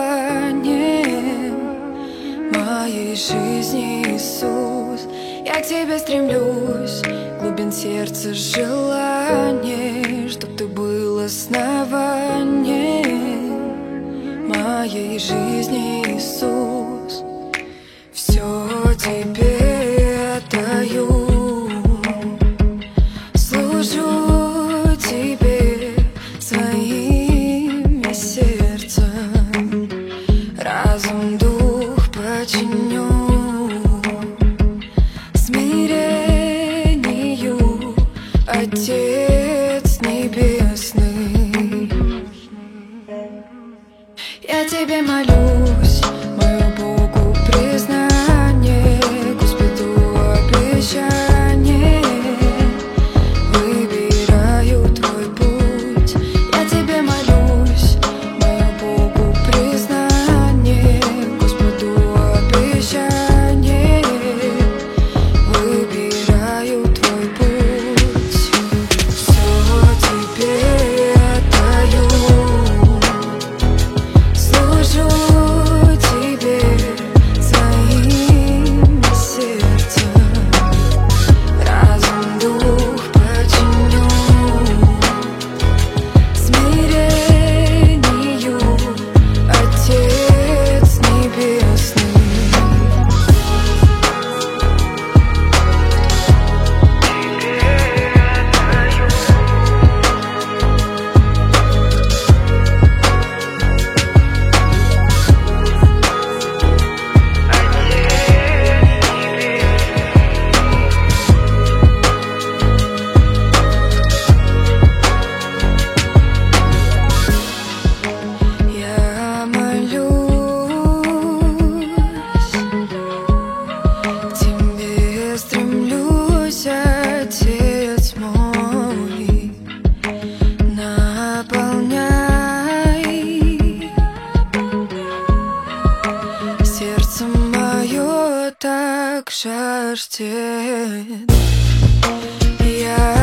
основанием моей жизни, Иисус. Я к тебе стремлюсь, глубин сердца желание, чтоб ты был основанием моей жизни, Иисус. Все тебе отдаю, служу тебе своим сердцем, разум, дух подчиню смирению, Отец Небесный. Я тебе молюсь, мою Богу признание, Господу обещание, выбираю твой путь. Я тебе молюсь, мою Богу признание, Господу обещание, выбираю твой путь. Все тебе отдаю, служу тебе своим сердцем, разум, дух подчиню смирению, Отец Небесный. Я молюсь, к тебе стремлюсь, Отец мой, наполняй сердце мое, так жаждет. Я